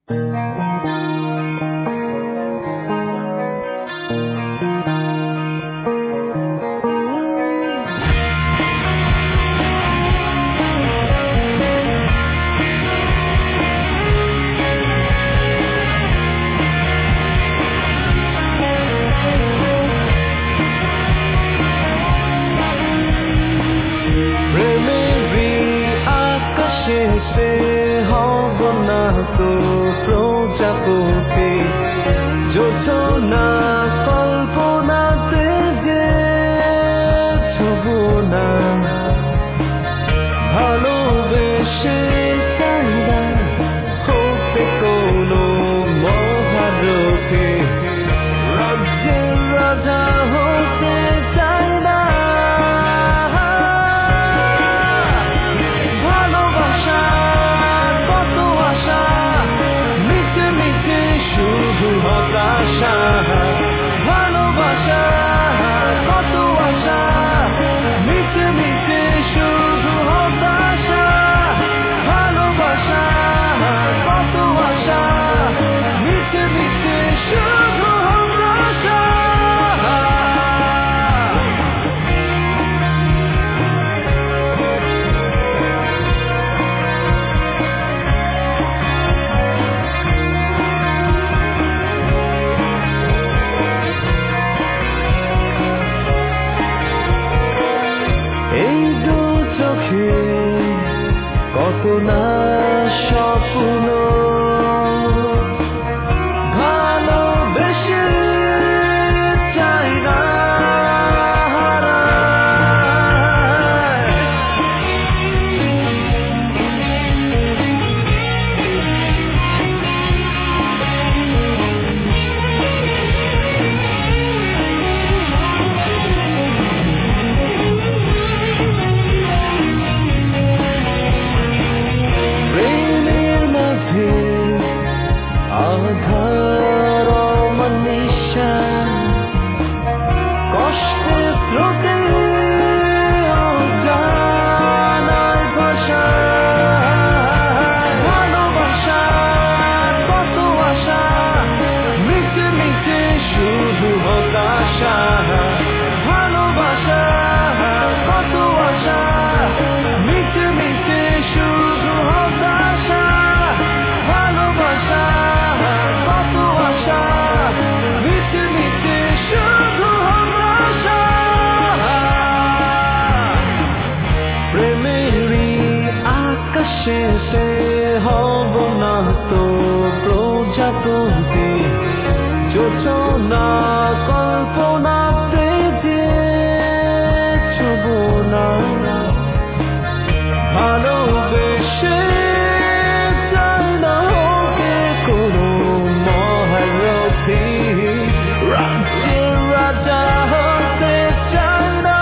প্রজাপতি যোজনা কল্পনাতে যে ছুবনা ভালোবেসে চাইনা হতে কোনো মহারথী রাজ্যের রাজা হতে চায় না ভালোবাসা কত আশা মিটে মিটে শুধু হতাশা ভালোবাসা কত আশা মিটে মিটে শুধু হতাশা ভালোবাসা কত আশা মিটে মিটে শুধু হতাশা এই দু চোখে কত না স্বপ্ন ভালোবেসে চাই না প্রেমের মাঝে আধার অমানিসা কষ্টে স্রোতে অজানার ভাষা ভালোবাসা কত আশা মিটে মিটে শুধু হতাশা ভালোবাসা কত আশা মিটে মিটে শুধু হতাশা ভালোবাসা কত আশা মিটে মিটে শুধু হতাশা প্রেমেরই আকাশেতে হব না তো প্রজাপতি যোজনা কল্পনাতে যে ছুবনা ভালোবেসে চাই না হতে কোনো মহারথী রাজ্যের রাজা হতে চাই না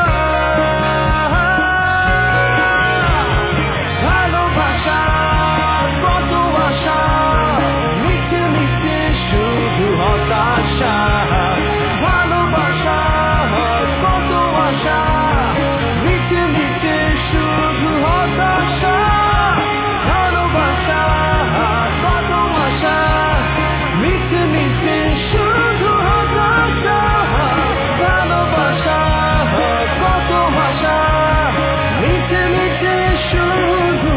ভালোবাসা কত আশা মিটে মিটে শুধু হতাশা ভালোবাসা কত আশা মিটে মিটে শুধু হতাশা ভালোবাসা কত আশা মিটে মিটে শুধু হতাশা ভালোবাসা কত আশা মিটে মিটে শুধু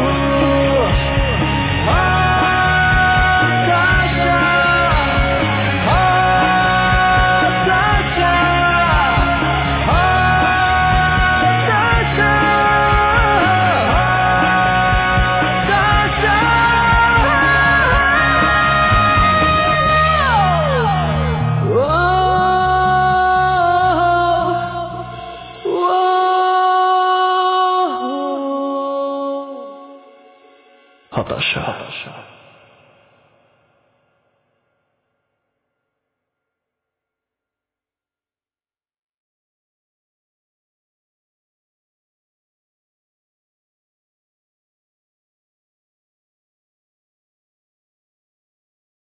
হতাশা হতাশা হতাশা